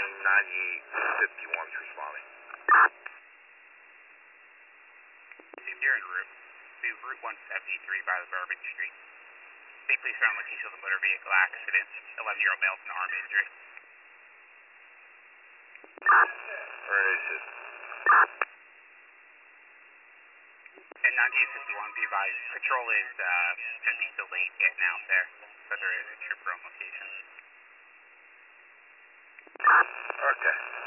9851's responding. If you're en route to Route 173 by the Bourbon Street, stay please around location of the motor vehicle accident. 11-year-old male with an arm injury. Furnishes. And 9851, be advised, patrol is going to be delayed getting out there, but there is a trooper on location. Okay.